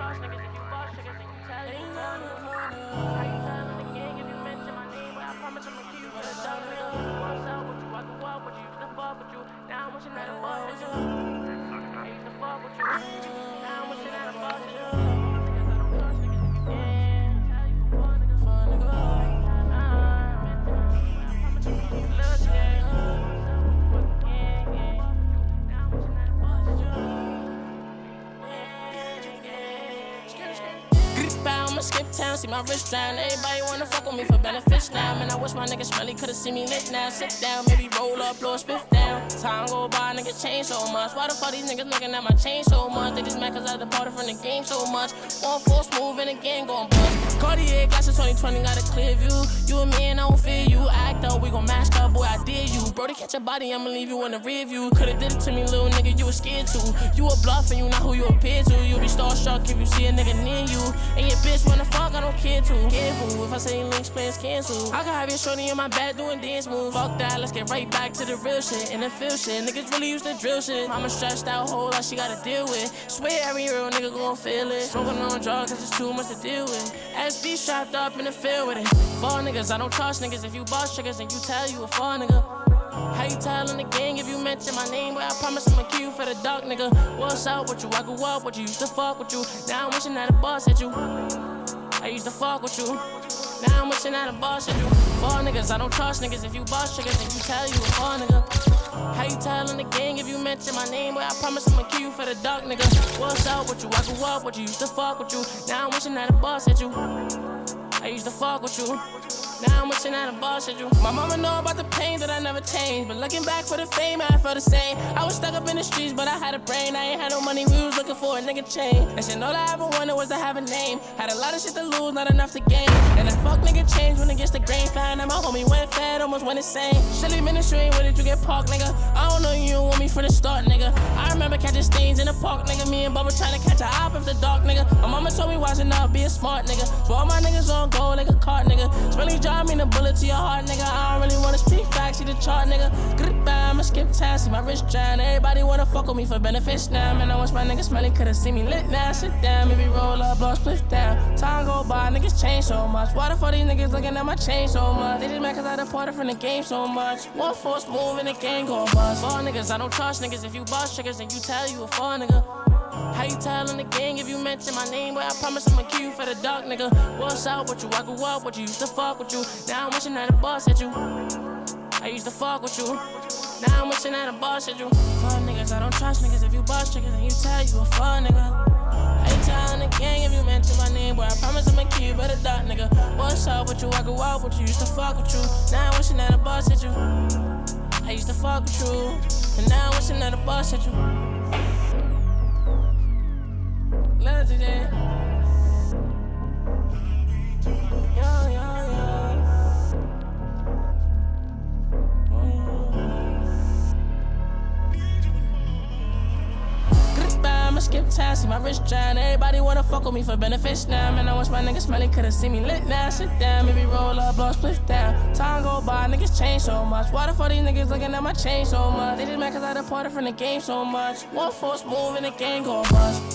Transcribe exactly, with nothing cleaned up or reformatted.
boss niggas, if you boss niggas, then you tell you fun nigga. How you telling the gang if you mention my name? But I promise I'ma keep you for the dog nigga. What's up with you? I grew up with you, used to fuck with you. Now I'm wishing that I boss with you. I used to fuck with you. Now I'm wishing that I boss with you. Niggas, I don't boss niggas, if you can. Tell you for fun nigga. Fun nigga. I'ma skip town, see my wrist drown. Everybody wanna fuck with me for benefits now. Man, I wish my niggas smelly could've seen me lit now. Sit down, maybe roll up, blow a spiff down. Time go by, niggas change so much. Why the fuck these niggas looking at my chain so much? They just mad cause I departed from the game so much. One force move and again gon' bust. Cartier glasses twenty twenty got a clear view. You and me and I don't fear you. Act up, we gon' mash up, boy, I dare you. Bro, to catch your body, I'ma leave you in the rear view. Could've did it to me, little nigga, you was scared to. You a bluff and you not who you appear to. You be starstruck if you see a nigga near you. And your bitch wanna fuck, I don't care to. Careful, if I say links, plans cancel. I can have your shorty in my bed doing dance moves. Fuck that, let's get right back to the real shit. And the feel shit, niggas really used to drill shit. Mama stressed out, whole lot she gotta deal with. Swear every real nigga gon' feel it. Smoking on drugs, it's just too much to deal with. S B strapped up in the field with it. Fall niggas, I don't trust niggas. If you boss triggers, then you tell you a fall nigga. How you tellin' the gang if you mention my name? But I promise I'ma kill you for the dark nigga. What's up with you? I grew up with you, used to fuck with you. Now I'm wishing that a boss hit you. I used to fuck with you. Now I'm wishing that a boss hit you. Fall niggas, I don't trust niggas. If you boss triggers, then you tell you a fall nigga. How you tellin' the gang if you mention my name? But I promise I'ma kill you for the dark nigga. What's up with you? I grew up with you, used to fuck with you. Now I'm wishing that a boss hit you. I used to fuck with you. Now I'm wishing that a boss hit you. My mama know about the pain that I never changed. But looking back for the fame, I felt the same. I was stuck up in the streets, but I had a brain. I ain't had no money, we was looking for a nigga chain. And shit, all I ever wanted was to have a name. Had a lot of shit to lose, not enough to gain. And that fuck nigga changed when it gets the grain. Found out my homie went fat, almost went insane. Shelly ministry, where did you get parked, nigga? I don't know, you don't want me from the start, nigga. I remember catching stains in the park, nigga. Me and Bubba trying to catch a op after dark, nigga. My mama told me watching out, be a smart nigga. So all my niggas on go like a cart, nigga. Smelly job mean a bullet to your heart, nigga. I don't really wanna speak facts, see the chart, nigga. Goodbye, I'ma skip town, see my wrist drown. Everybody wanna fuck with me for benefits now. Man, I wish my niggas smelly could've seen me lit now. Sit down, maybe roll up, blow a split down. Time go by, niggas change so much. Why the fuck these niggas looking at my chain so much? They just mad cause I departed from the game so much. One force move and the gang gon' bust. Fall niggas, I don't trust niggas. If you boss triggers, then you tell you a fall nigga. How you tellin' the gang if you mention my name? But I promise I'ma kill you for the dark nigga. What's up with you? I grew up with you, used to fuck with you. Now I'm wishing that a boss hit you. I used to fuck with you. Now I'm wishing that a boss hit you. Fuck niggas, I don't trust niggas. If you boss triggers, then you tell you a fuck nigga. How you tellin' the gang if you mention my name? But I promise I'ma kill you for the dark nigga. What's up with you? I grew up with you, used to fuck with you. Now I'm wishing that a boss hit you. I used to fuck with you. And now I'm wishing that a boss hit you. Love today. Yo, yo, yo. Goodbye, I'ma skip town, see my wrist drown. Everybody wanna fuck with me for benefits now. Man, I wish my niggas smelly could've seen me lit now. Sit down, maybe roll up, blow a split down. Time go by, niggas change so much. Why the fuck these niggas looking at my chain so much? They just mad cause I departed from the game so much. One force move and the gang gon' bust.